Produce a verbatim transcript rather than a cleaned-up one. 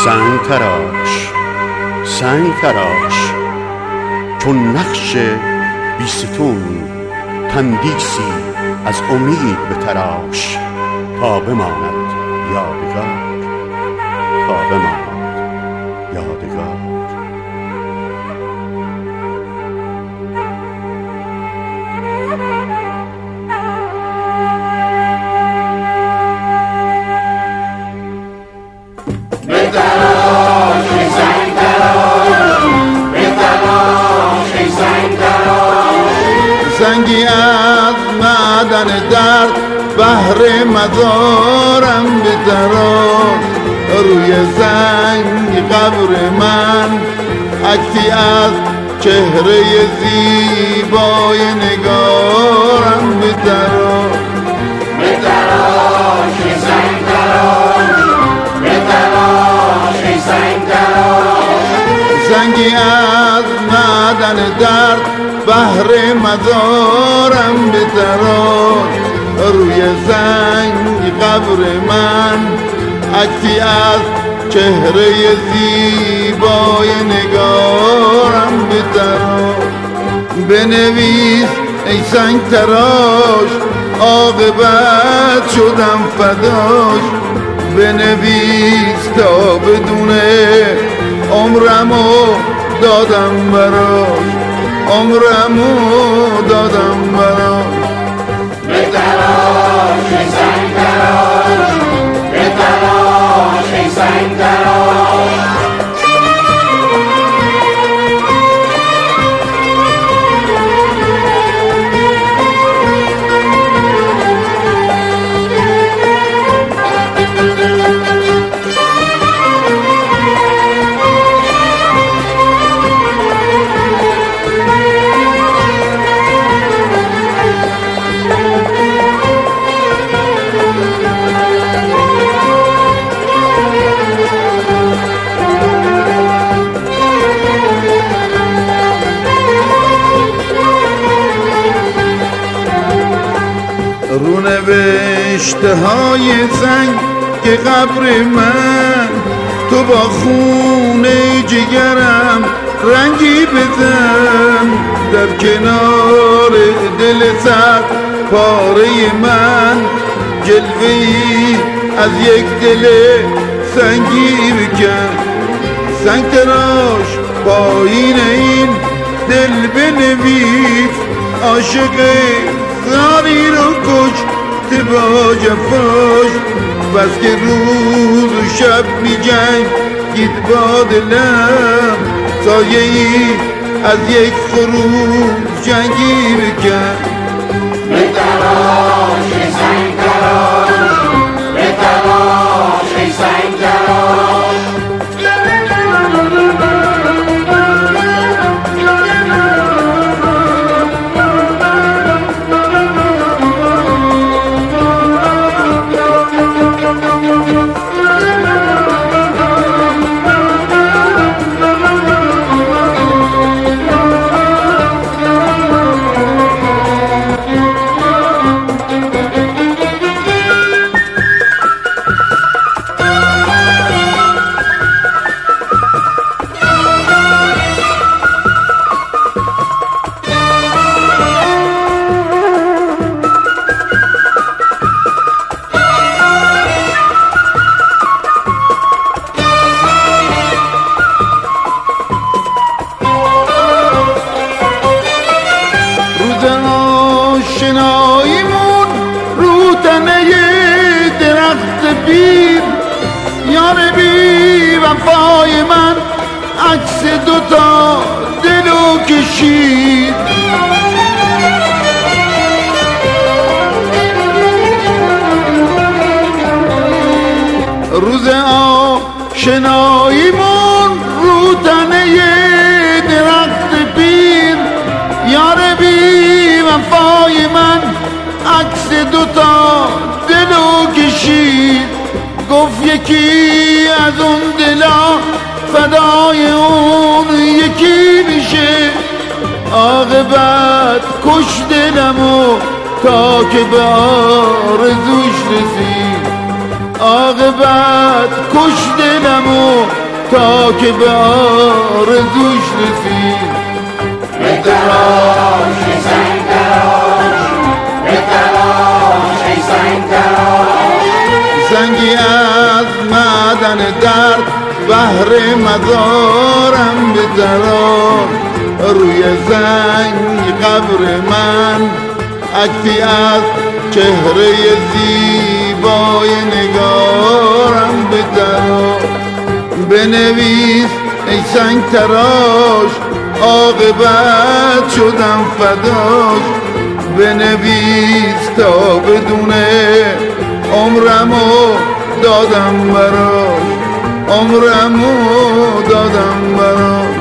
سنگ تراش سنگ تراش، چون نقش بیستون تندیسی از امید به تراش، تا بماند یادگار، تا بماند یادگار. سنگی از معدن درد بهر مزارم بتراش، روی سنگ قبر من عکسی از چهره زیبای نگارم بتراش. بتراش ای سنگ تراش، بتراش ای سنگ تراش. سنگی از معدن درد بهر مزارم بتراش، روی سنگ قبر من عکسی از چهره زیبای نگارم بتراش. بنویس ای سنگ تراش، عاقبت شدم فداش. بنویس تا بدونه عمرمو دادم براش، عمرمو دادم براش. بتراش ای سنگ تراش، بتراش ای سنگ تراش. رو نوشته های سنگ که قبر من، تو با خون جگرم رنگی بزن. در کنار دل سر پاره من جلوه‌ای از یک دل سنگی بکن. سنگ تراش پایین این دل بنویس، عاشق زاری رو کشته با جفاش. بس که روز و شب می جنگید با دلم، سایه ای از یک خروش جنگی بکن. بتراش ای سنگ تراش، بتراش ای سنگ تراش. آشناییمون رو تنه درخت پیر، یار بی وفای من عکس دوتا دلو کشید. روز آشناییمون رو تنه درخت پیر، یار بی وفای من عکس دوتا دلو کشید. گفت یکی از اون دلا فدای اون یکی میشه، عاقبت کش دلمو تا که به آرزوش رسید. عاقبت کش دلمو تا که به آرزوش رسید. به تلاش ای سنگ تراش، به تلاش ای سنگ تراش. سنگی از معدن درد بهر مزارم به تراش. روی سنگ قبر من عکسی از چهره زیبای نگارم به تراش. بنویس ای سنگ تراش، عاقبت شدم فداش. بنویس تا بدونه عمرمو دادم براش، عمرمو دادم براش.